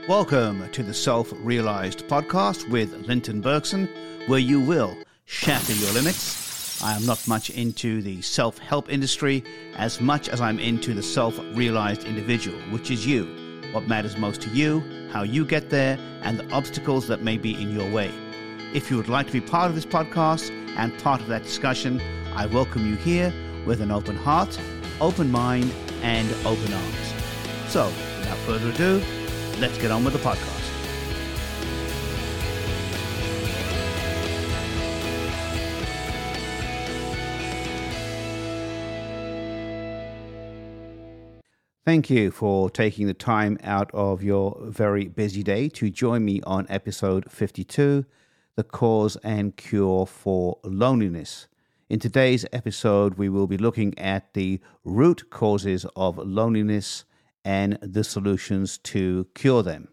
Welcome to the Self-Realized Podcast with Linton Bergson, where you will shatter your limits. I am not much into the self-help industry as much as I'm into the self-realized individual, which is you. What matters most to you, how you get there, and the obstacles that may be in your way. If you would like to be part of this podcast and part of that discussion, I welcome you here with an open heart, open mind, and open arms. So, without further ado, let's get on with the podcast. Thank you for taking the time out of your very busy day to join me on episode 52, The Cause and Cure for Loneliness. In today's episode, we will be looking at the root causes of loneliness and the solutions to cure them.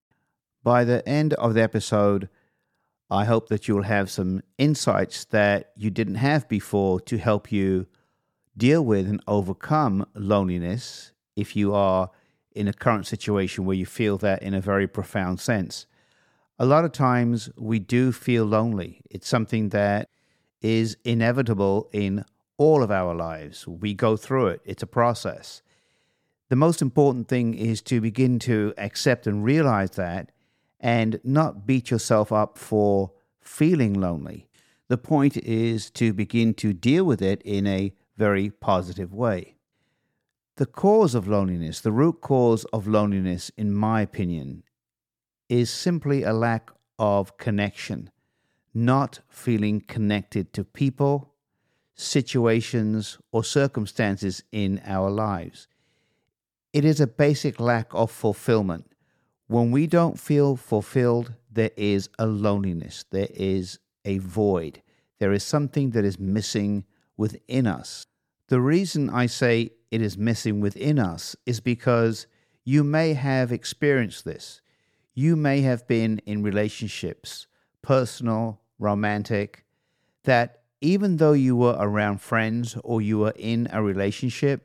By the end of the episode, I hope that you'll have some insights that you didn't have before to help you deal with and overcome loneliness if you are in a current situation where you feel that in a very profound sense. A lot of times we do feel lonely. It's something that is inevitable in all of our lives. We go through it. It's a process. The most important thing is to begin to accept and realize that and not beat yourself up for feeling lonely. The point is to begin to deal with it in a very positive way. The cause of loneliness, the root cause of loneliness, in my opinion, is simply a lack of connection, not feeling connected to people, situations, or circumstances in our lives. It is a basic lack of fulfillment. When we don't feel fulfilled, there is a loneliness. There is a void. There is something that is missing within us. The reason I say it is missing within us is because you may have experienced this. You may have been in relationships, personal, romantic, that even though you were around friends or you were in a relationship,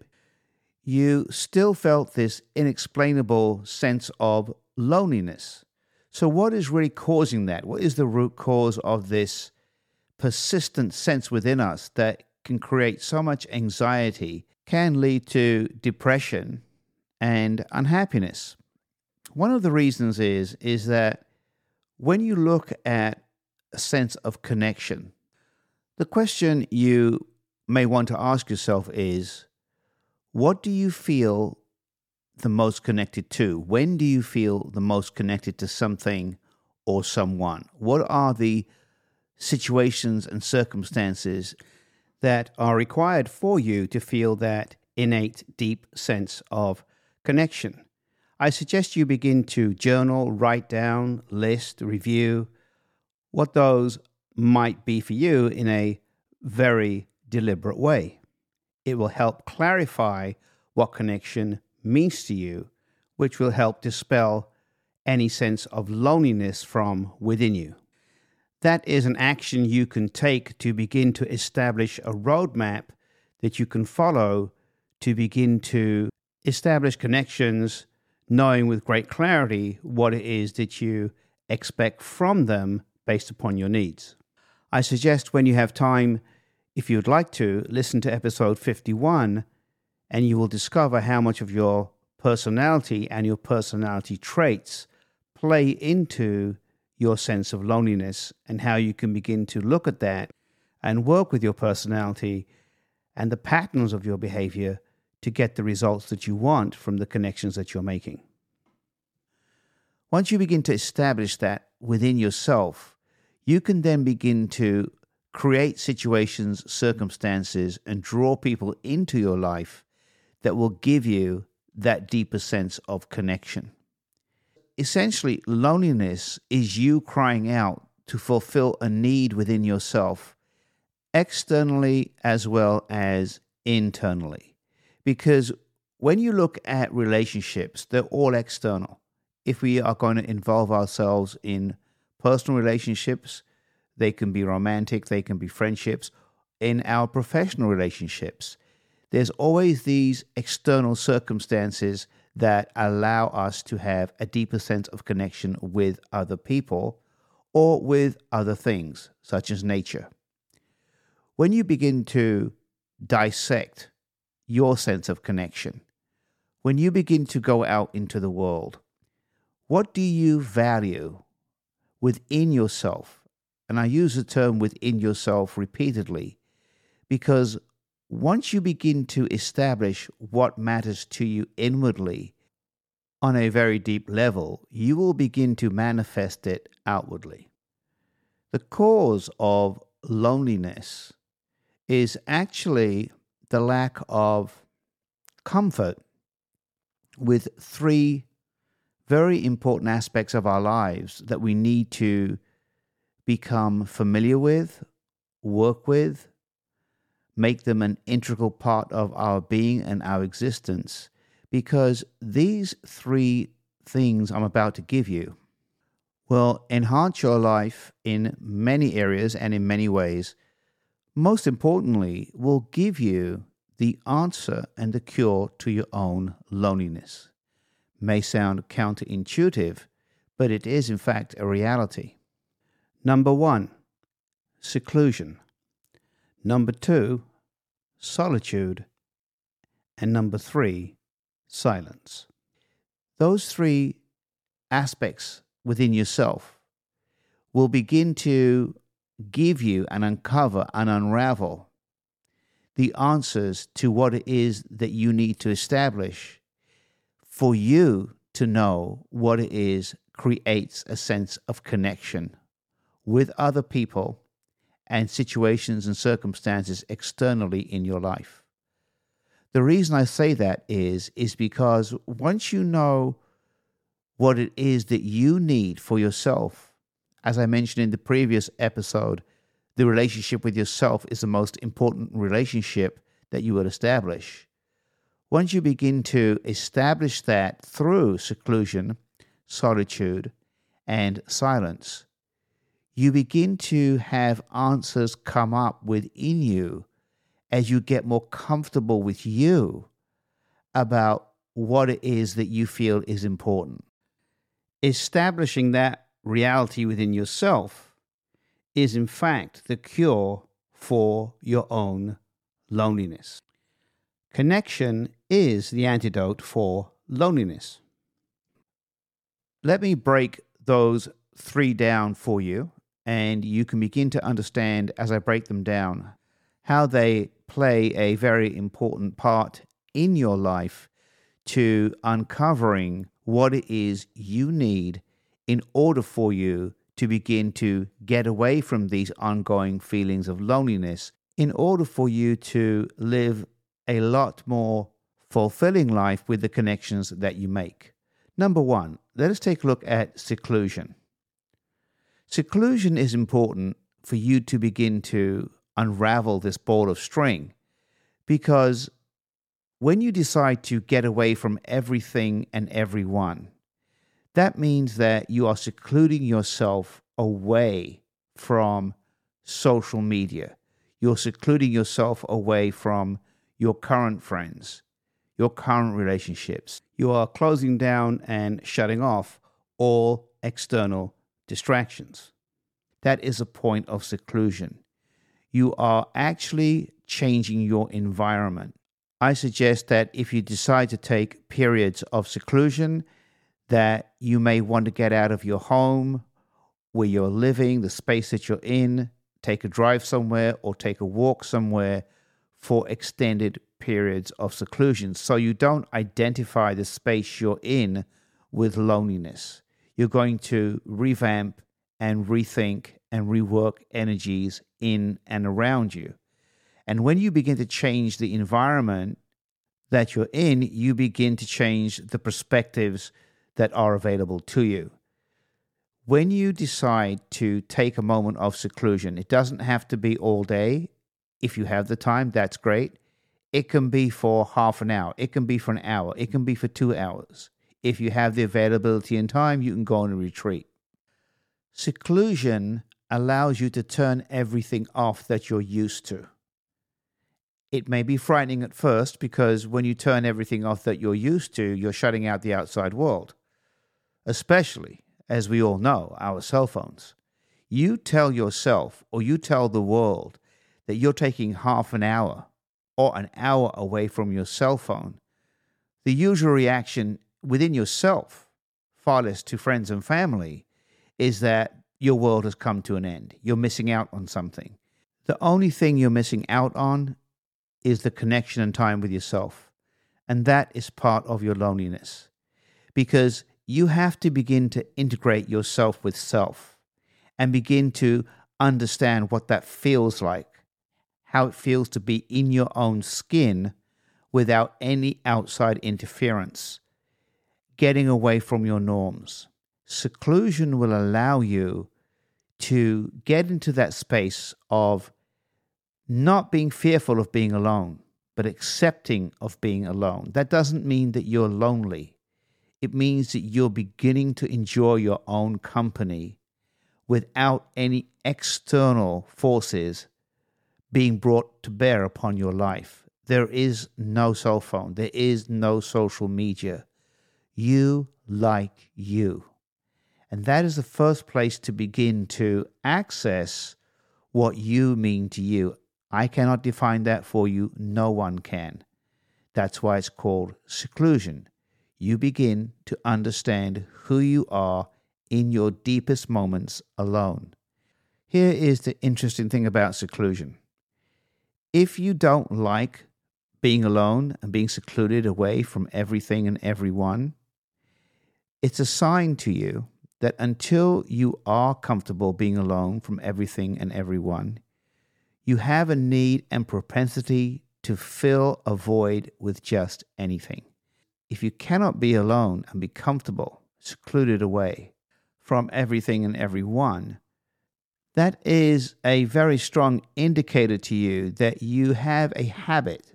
you still felt this inexplainable sense of loneliness. So what is really causing that? What is the root cause of this persistent sense within us that can create so much anxiety, can lead to depression and unhappiness? One of the reasons is that when you look at a sense of connection, the question you may want to ask yourself is, what do you feel the most connected to? When do you feel the most connected to something or someone? What are the situations and circumstances that are required for you to feel that innate, deep sense of connection? I suggest you begin to journal, write down, list, review what those might be for you in a very deliberate way. It will help clarify what connection means to you, which will help dispel any sense of loneliness from within you. That is an action you can take to begin to establish a roadmap that you can follow to begin to establish connections, knowing with great clarity what it is that you expect from them based upon your needs. I suggest when you have time, if you'd like to, listen to episode 51, and you will discover how much of your personality and your personality traits play into your sense of loneliness and how you can begin to look at that and work with your personality and the patterns of your behavior to get the results that you want from the connections that you're making. Once you begin to establish that within yourself, you can then begin to create situations, circumstances, and draw people into your life that will give you that deeper sense of connection. Essentially, loneliness is you crying out to fulfill a need within yourself, externally as well as internally. Because when you look at relationships, they're all external. If we are going to involve ourselves in personal relationships, they can be romantic, they can be friendships. In our professional relationships, there's always these external circumstances that allow us to have a deeper sense of connection with other people or with other things, such as nature. When you begin to dissect your sense of connection, when you begin to go out into the world, what do you value within yourself? And I use the term within yourself repeatedly because once you begin to establish what matters to you inwardly on a very deep level, you will begin to manifest it outwardly. The cause of loneliness is actually the lack of comfort with three very important aspects of our lives that we need to become familiar with, work with, make them an integral part of our being and our existence, because these three things I'm about to give you will enhance your life in many areas and in many ways. Most importantly, will give you the answer and the cure to your own loneliness. May sound counterintuitive, but it is in fact a reality. Number 1, seclusion. Number 2, solitude. And number 3, silence. Those three aspects within yourself will begin to give you and uncover and unravel the answers to what it is that you need to establish for you to know what it is creates a sense of connection with other people and situations and circumstances externally in your life. The reason I say that is because once you know what it is that you need for yourself, as I mentioned in the previous episode, the relationship with yourself is the most important relationship that you will establish. Once you begin to establish that through seclusion, solitude, and silence, you begin to have answers come up within you as you get more comfortable with you about what it is that you feel is important. Establishing that reality within yourself is in fact the cure for your own loneliness. Connection is the antidote for loneliness. Let me break those three down for you, and you can begin to understand as I break them down how they play a very important part in your life to uncovering what it is you need in order for you to begin to get away from these ongoing feelings of loneliness, in order for you to live a lot more fulfilling life with the connections that you make. Number 1, let us take a look at seclusion. Seclusion is important for you to begin to unravel this ball of string, because when you decide to get away from everything and everyone, that means that you are secluding yourself away from social media. You're secluding yourself away from your current friends, your current relationships. You are closing down and shutting off all external distractions. That is a point of seclusion. You are actually changing your environment. I suggest that if you decide to take periods of seclusion, that you may want to get out of your home, where you're living, the space that you're in, take a drive somewhere or take a walk somewhere for extended periods of seclusion, so you don't identify the space you're in with loneliness. You're going to revamp and rethink and rework energies in and around you. And when you begin to change the environment that you're in, you begin to change the perspectives that are available to you. When you decide to take a moment of seclusion, it doesn't have to be all day. If you have the time, that's great. It can be for half an hour. It can be for an hour. It can be for 2 hours. If you have the availability and time, you can go on a retreat. Seclusion allows you to turn everything off that you're used to. It may be frightening at first because when you turn everything off that you're used to, you're shutting out the outside world, especially, as we all know, our cell phones. You tell yourself or you tell the world that you're taking half an hour or an hour away from your cell phone. The usual reaction within yourself, far less to friends and family, is that your world has come to an end. You're missing out on something. The only thing you're missing out on is the connection and time with yourself. And that is part of your loneliness. Because you have to begin to integrate yourself with self and begin to understand what that feels like, how it feels to be in your own skin without any outside interference, getting away from your norms. Seclusion will allow you to get into that space of not being fearful of being alone, but accepting of being alone. That doesn't mean that you're lonely. It means that you're beginning to enjoy your own company without any external forces being brought to bear upon your life. There is no cell phone. There is no social media. You like you. And that is the first place to begin to access what you mean to you. I cannot define that for you. No one can. That's why it's called seclusion. You begin to understand who you are in your deepest moments alone. Here is the interesting thing about seclusion. If you don't like being alone and being secluded away from everything and everyone, it's a sign to you that until you are comfortable being alone from everything and everyone, you have a need and propensity to fill a void with just anything. If you cannot be alone and be comfortable, secluded away from everything and everyone, that is a very strong indicator to you that you have a habit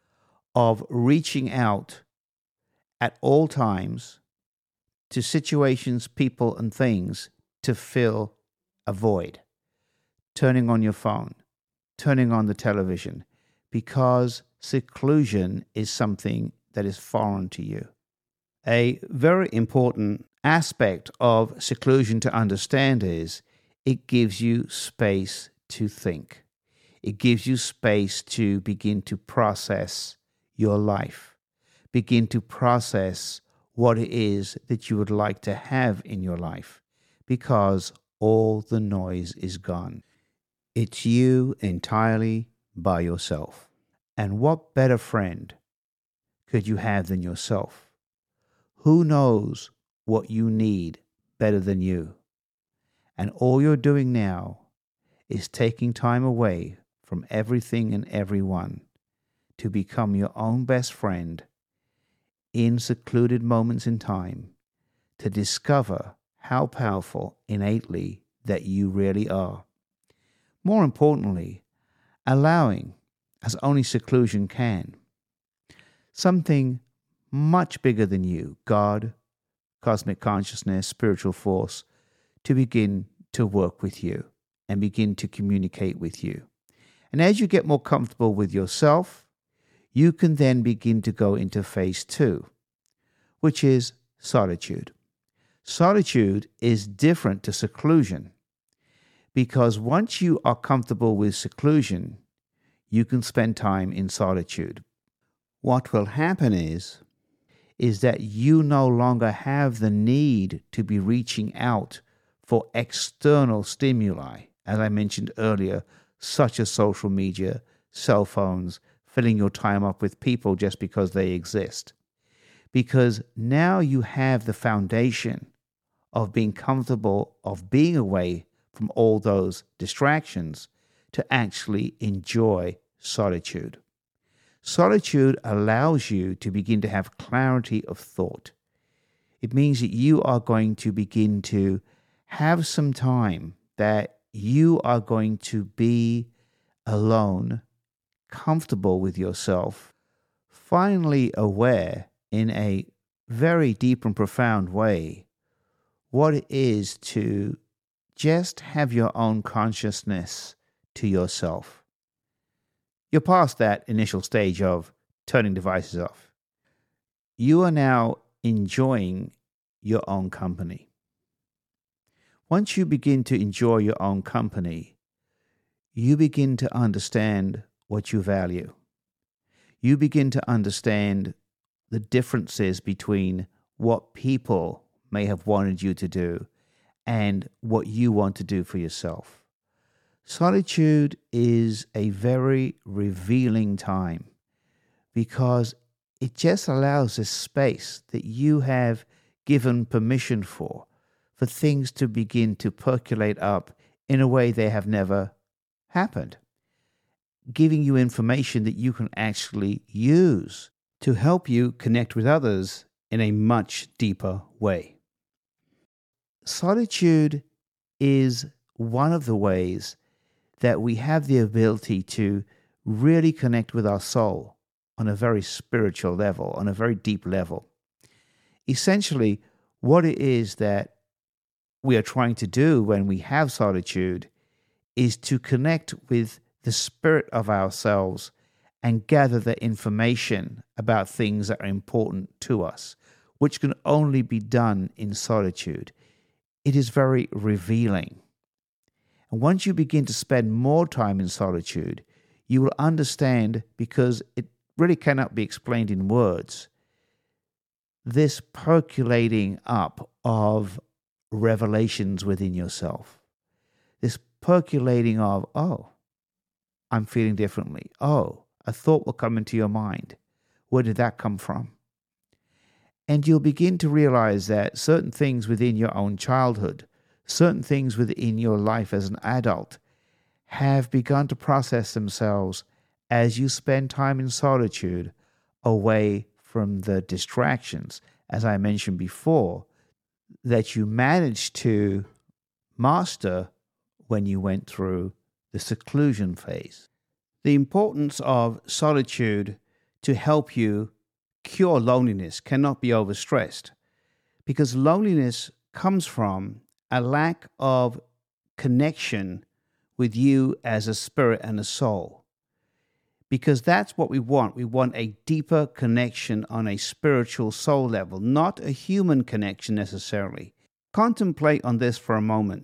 of reaching out at all times to situations, people, and things to fill a void. Turning on your phone, turning on the television, because seclusion is something that is foreign to you. A very important aspect of seclusion to understand is it gives you space to think. It gives you space to begin to process your life, begin to process what it is that you would like to have in your life, because all the noise is gone. It's you entirely by yourself. And what better friend could you have than yourself? Who knows what you need better than you? And all you're doing now is taking time away from everything and everyone to become your own best friend in secluded moments in time, to discover how powerful innately that you really are. More importantly, allowing, as only seclusion can, something much bigger than you, God, cosmic consciousness, spiritual force, to begin to work with you and begin to communicate with you. And as you get more comfortable with yourself, you can then begin to go into phase 2, which is solitude. Solitude is different to seclusion because once you are comfortable with seclusion, you can spend time in solitude. What will happen is that you no longer have the need to be reaching out for external stimuli, as I mentioned earlier, such as social media, cell phones, filling your time up with people just because they exist. Because now you have the foundation of being comfortable, of being away from all those distractions to actually enjoy solitude. Solitude allows you to begin to have clarity of thought. It means that you are going to begin to have some time that you are going to be alone, comfortable with yourself, finally aware in a very deep and profound way what it is to just have your own consciousness to yourself. You're past that initial stage of turning devices off. You are now enjoying your own company. Once you begin to enjoy your own company, you begin to understand what you value. You begin to understand the differences between what people may have wanted you to do and what you want to do for yourself. Solitude is a very revealing time because it just allows a space that you have given permission for things to begin to percolate up in a way they have never happened, giving you information that you can actually use to help you connect with others in a much deeper way. Solitude is one of the ways that we have the ability to really connect with our soul on a very spiritual level, on a very deep level. Essentially, what it is that we are trying to do when we have solitude is to connect with the spirit of ourselves and gather the information about things that are important to us, which can only be done in solitude. It is very revealing. And once you begin to spend more time in solitude, you will understand, because it really cannot be explained in words, this percolating up of revelations within yourself. This percolating of, oh, I'm feeling differently. Oh, a thought will come into your mind. Where did that come from? And you'll begin to realize that certain things within your own childhood, certain things within your life as an adult, have begun to process themselves as you spend time in solitude away from the distractions, as I mentioned before, that you managed to master when you went through the seclusion phase. The importance of solitude to help you cure loneliness cannot be overstressed, because loneliness comes from a lack of connection with you as a spirit and a soul. Because that's what we want. We want a deeper connection on a spiritual soul level, not a human connection necessarily. Contemplate on this for a moment.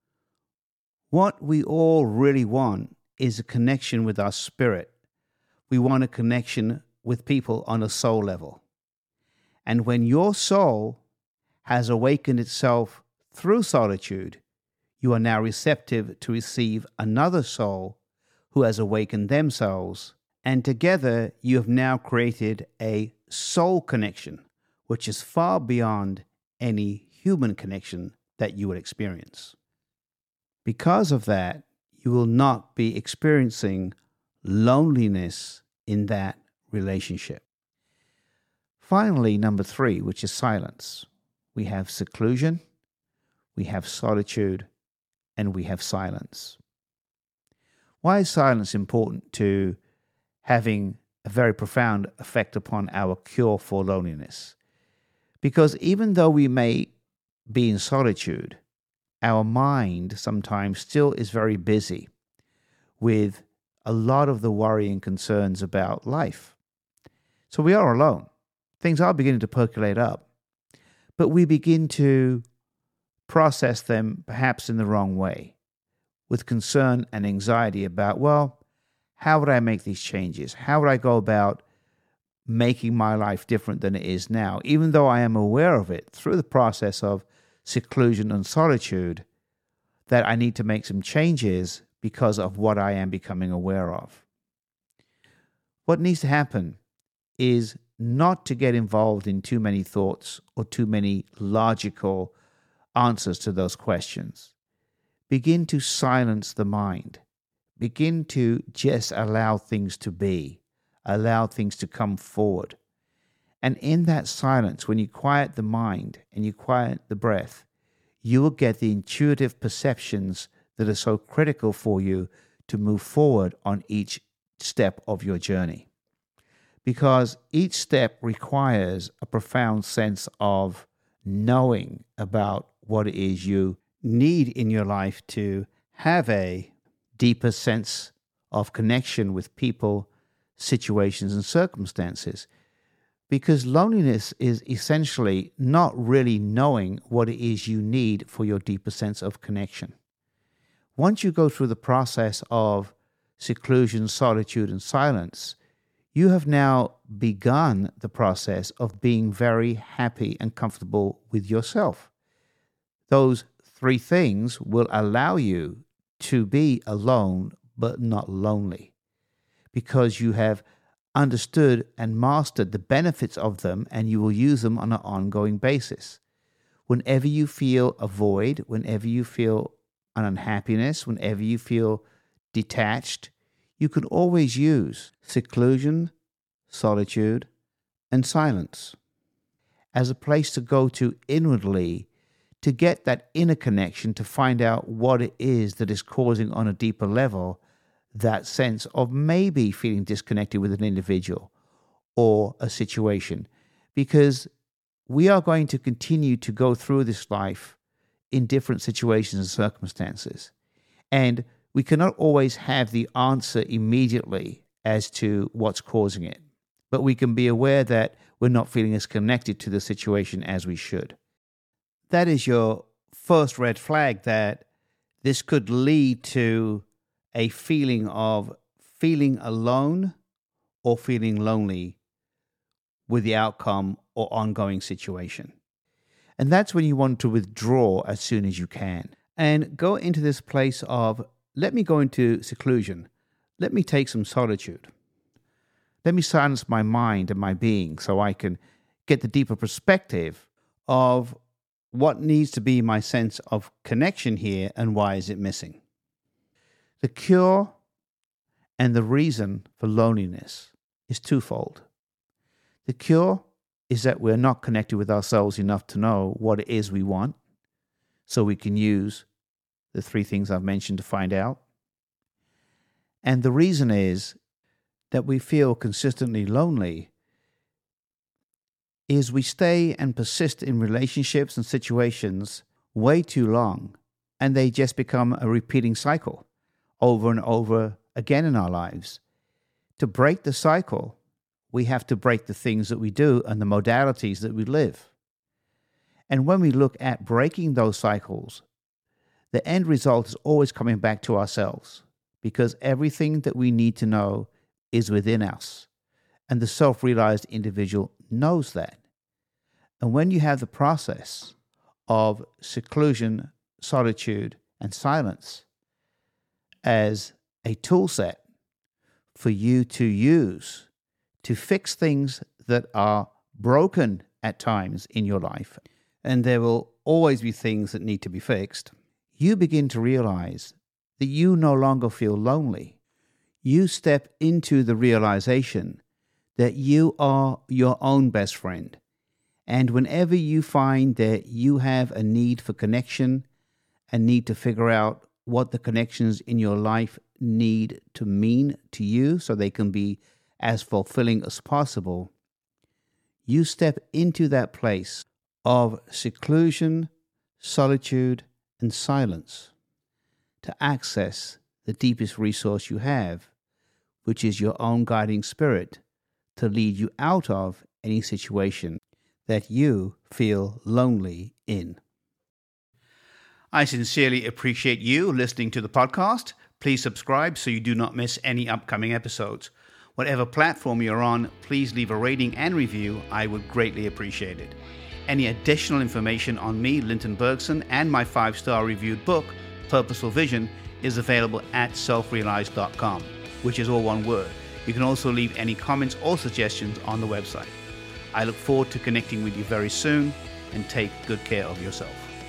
What we all really want is a connection with our spirit. We want a connection with people on a soul level. And when your soul has awakened itself through solitude, you are now receptive to receive another soul who has awakened themselves, and together you have now created a soul connection, which is far beyond any human connection that you would experience. Because of that, you will not be experiencing loneliness in that relationship. Finally, number 3, which is silence. We have seclusion, we have solitude, and we have silence. Why is silence important to having a very profound effect upon our cure for loneliness? Because even though we may be in solitude, our mind sometimes still is very busy with a lot of the worry and concerns about life. So we are alone. Things are beginning to percolate up, but we begin to process them perhaps in the wrong way, with concern and anxiety about, well, how would I make these changes? How would I go about making my life different than it is now? Even though I am aware of it through the process of seclusion and solitude, that I need to make some changes because of what I am becoming aware of. What needs to happen is not to get involved in too many thoughts or too many logical answers to those questions. Begin to silence the mind. Begin to just allow things to be, allow things to come forward. And in that silence, when you quiet the mind and you quiet the breath, you will get the intuitive perceptions that are so critical for you to move forward on each step of your journey. Because each step requires a profound sense of knowing about what it is you need in your life to have a deeper sense of connection with people, situations, and circumstances. Because loneliness is essentially not really knowing what it is you need for your deeper sense of connection. Once you go through the process of seclusion, solitude, and silence, you have now begun the process of being very happy and comfortable with yourself. Those three things will allow you to be alone but not lonely, because you have understood and mastered the benefits of them, and you will use them on an ongoing basis. Whenever you feel a void, whenever you feel an unhappiness, whenever you feel detached, you can always use seclusion, solitude, and silence as a place to go to inwardly to get that inner connection, to find out what it is that is causing on a deeper level that sense of maybe feeling disconnected with an individual or a situation. Because we are going to continue to go through this life in different situations and circumstances. And we cannot always have the answer immediately as to what's causing it. But we can be aware that we're not feeling as connected to the situation as we should. That is your first red flag, that this could lead to a feeling of feeling alone or feeling lonely with the outcome or ongoing situation. And that's when you want to withdraw as soon as you can and go into this place of, let me go into seclusion. Let me take some solitude. Let me silence my mind and my being so I can get the deeper perspective of what needs to be my sense of connection here and why is it missing. The cure and the reason for loneliness is twofold. The cure is that we're not connected with ourselves enough to know what it is we want, so we can use the three things I've mentioned to find out. And the reason is that we feel consistently lonely is we stay and persist in relationships and situations way too long, and they just become a repeating cycle over and over again in our lives. To break the cycle, we have to break the things that we do and the modalities that we live. And when we look at breaking those cycles, the end result is always coming back to ourselves, because everything that we need to know is within us. And the self-realized individual knows that. And when you have the process of seclusion, solitude, and silence as a tool set for you to use to fix things that are broken at times in your life, and there will always be things that need to be fixed, you begin to realize that you no longer feel lonely. You step into the realization that you are your own best friend. And whenever you find that you have a need for connection and need to figure out what the connections in your life need to mean to you so they can be as fulfilling as possible, you step into that place of seclusion, solitude, and silence to access the deepest resource you have, which is your own guiding spirit, to lead you out of any situation that you feel lonely in. I sincerely appreciate you listening to the podcast. Please subscribe so you do not miss any upcoming episodes. Whatever platform you're on, please leave a rating and review. I would greatly appreciate it. Any additional information on me, Linton Bergson, and my 5-star reviewed book, Purposeful Vision, is available at selfrealized.com, which is all one word. You can also leave any comments or suggestions on the website. I look forward to connecting with you very soon, and take good care of yourself.